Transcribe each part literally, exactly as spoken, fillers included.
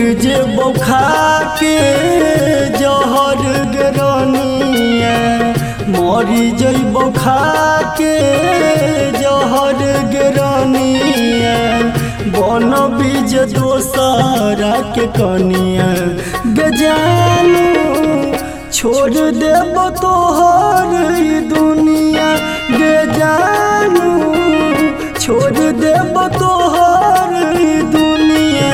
जे बौखा के जहर गिरनिया मरी जइबो खा के जहर गिरनिया बन बीज दोसरा के कनिया गजानू छोड़ देब तोहर दुनिया गजानू छोड़ देब तोहर दुनिया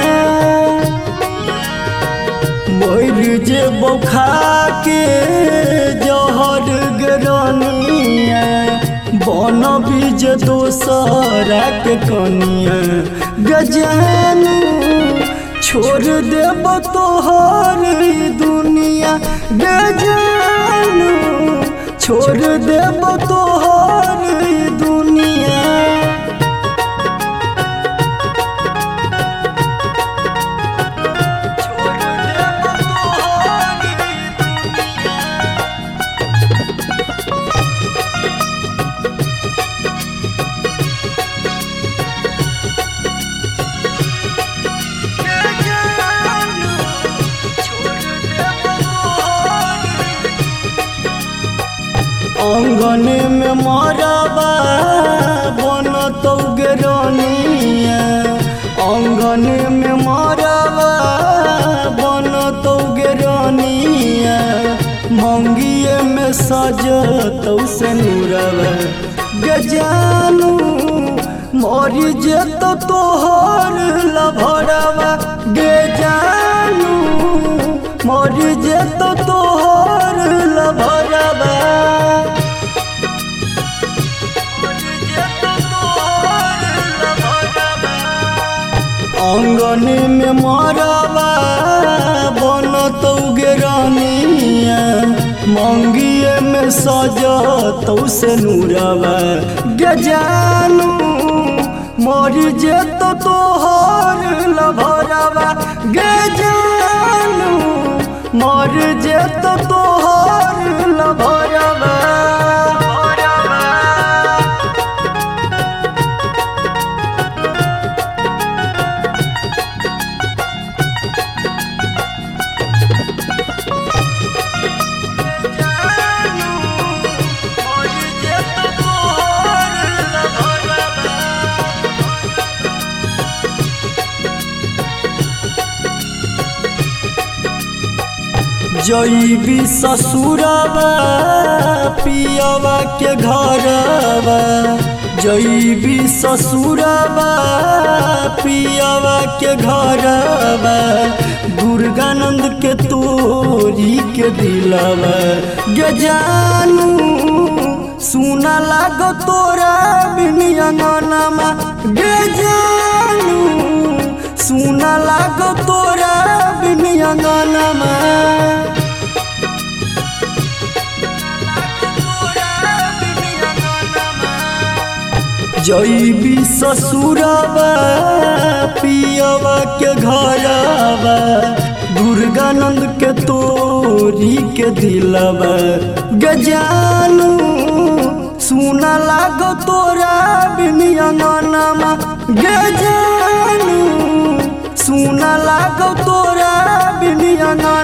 मर जे बौखा के जहर गिरनिया बन बीज दोसरा के कनिया गजानू छोड़ देब तोहर दुनिया गजानू छोड़ देब तोहर दुनिया। अंगन में मरबा बन तो गिरनिया अंगन में मरबा बन तो गिरनिया मंगिए में सजतौ से नूरबा गजानू मरी जेत तोहर लभरबा गजानू मरी जेत तोहर लभरबा अंगन में मरबा बन तो गिरनिया मंगिए में सजतौ से नूरबा गजानू मरी जेत तोहर लभरबा गजानू मर जेत तोहर लभरबा। जइबी ससुरबा पियवा के घरबा जइबी ससुरबा पियवा के घरबा दुर्गानंद के तोरी के दिलबा गजानू सुना लाग तोरा बिन अंगनमा गजानू सुना लाग तोरा बिन अंगनमा जइबी ससुरबा पियवा के घरबा दुर्गानंद के तोरी के दिलबा गजानू सुना लाग तोरा बिन अंगनमा गजानू सुना लाग तोरा बिन अंगनमा।